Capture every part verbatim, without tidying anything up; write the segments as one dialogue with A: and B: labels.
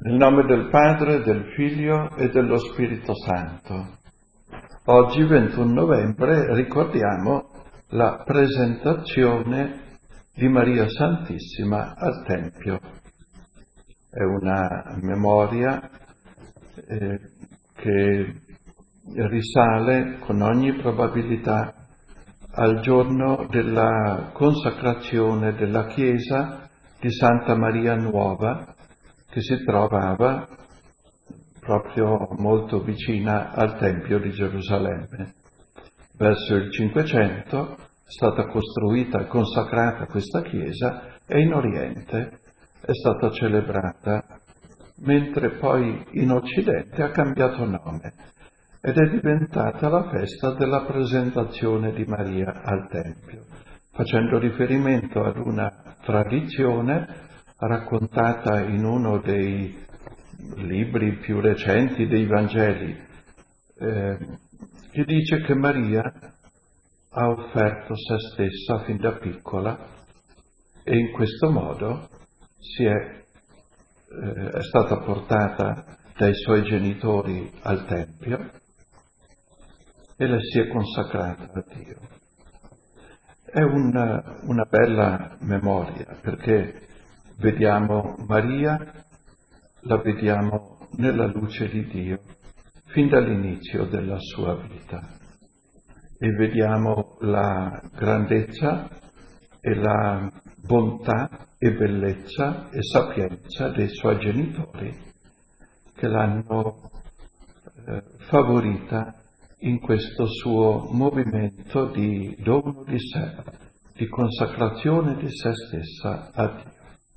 A: Nel nome del Padre, del Figlio e dello Spirito Santo. Oggi, ventuno novembre, ricordiamo la presentazione di Maria Santissima al Tempio. È una memoria eh, che risale con ogni probabilità al giorno della consacrazione della chiesa di Santa Maria Nuova, che si trovava proprio molto vicina al Tempio di Gerusalemme. Verso il Cinquecento è stata costruita e consacrata questa chiesa e in Oriente è stata celebrata, mentre poi in Occidente ha cambiato nome ed è diventata la festa della presentazione di Maria al Tempio, facendo riferimento ad una tradizione raccontata in uno dei libri più recenti dei Vangeli, eh, che dice che Maria ha offerto se stessa fin da piccola e in questo modo si è, eh, è stata portata dai suoi genitori al Tempio e le si è consacrata a Dio. È una, una bella memoria, perché vediamo Maria, la vediamo nella luce di Dio fin dall'inizio della sua vita e vediamo la grandezza e la bontà e bellezza e sapienza dei suoi genitori che l'hanno eh, favorita in questo suo movimento di dono di sé, di consacrazione di se stessa a Dio.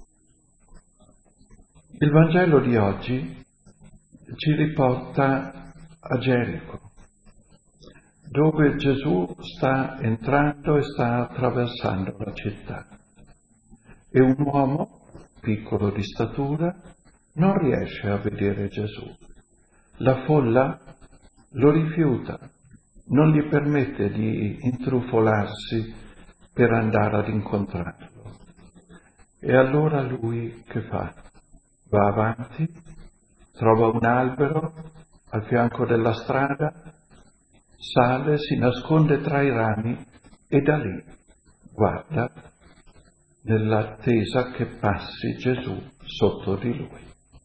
A: Il Vangelo di oggi ci riporta a Gerico, dove Gesù sta entrando e sta attraversando la città. E un uomo, piccolo di statura, non riesce a vedere Gesù. La folla lo rifiuta, non gli permette di intrufolarsi per andare ad incontrarlo. E allora lui che fa? Va avanti, trova un albero al fianco della strada, sale, si nasconde tra i rami e da lì guarda nell'attesa che passi Gesù sotto di lui.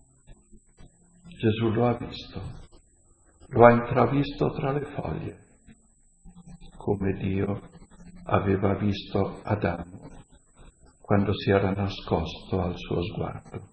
A: Gesù lo ha visto, lo ha intravisto tra le foglie, come Dio aveva visto Adamo quando si era nascosto al suo sguardo.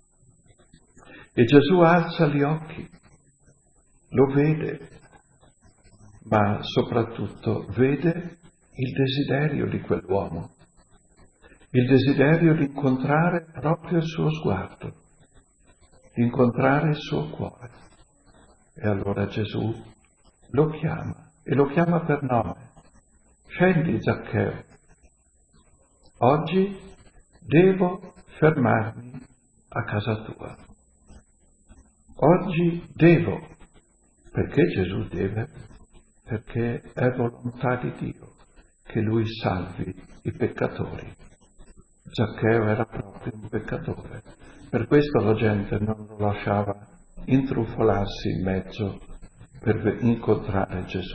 A: E Gesù alza gli occhi, lo vede, ma soprattutto vede il desiderio di quell'uomo, il desiderio di incontrare proprio il suo sguardo, di incontrare il suo cuore. E allora Gesù lo chiama, e lo chiama per nome. Scendi, Zaccheo, oggi devo fermarmi a casa tua. Oggi devo, perché Gesù deve? Perché è volontà di Dio che lui salvi i peccatori. Zaccheo era proprio un peccatore, per questo la gente non lo lasciava intrufolarsi in mezzo per incontrare Gesù.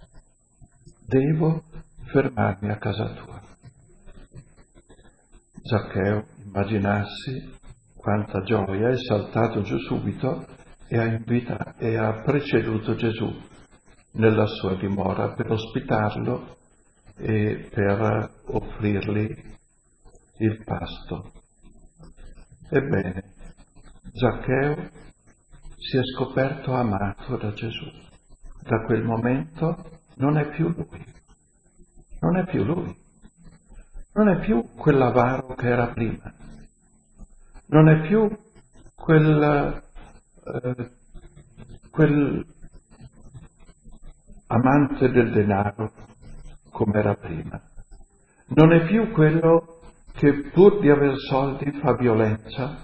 A: Devo fermarmi a casa tua. Zaccheo, immaginarsi quanta gioia, è saltato giù subito e ha invitato e ha preceduto Gesù nella sua dimora per ospitarlo e per offrirgli il pasto. Ebbene, Zaccheo si è scoperto amato da Gesù. Da quel momento non è più lui, non è più lui, non è più quell'avaro che era prima, non è più quel, eh, quel amante del denaro come era prima, non è più quello che pur di aver soldi fa violenza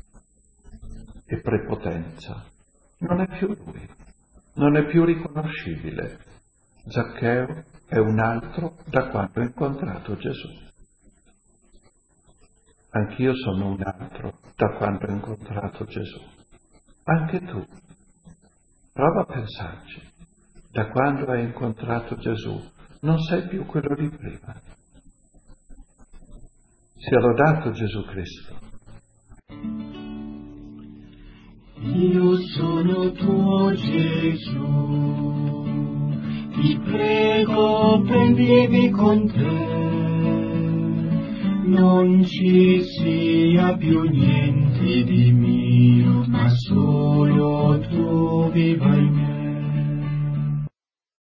A: e prepotenza. Non è più lui, non è più riconoscibile. Zaccheo è un altro da quando ha incontrato Gesù. Anch'io sono un altro da quando ho incontrato Gesù. Anche tu. Prova a pensarci. Da quando hai incontrato Gesù non sei più quello di prima. Sia lodato Gesù Cristo.
B: Io sono tuo Gesù, ti prego prendimi con te, non ci sia più niente di mio, ma solo tu viva in me.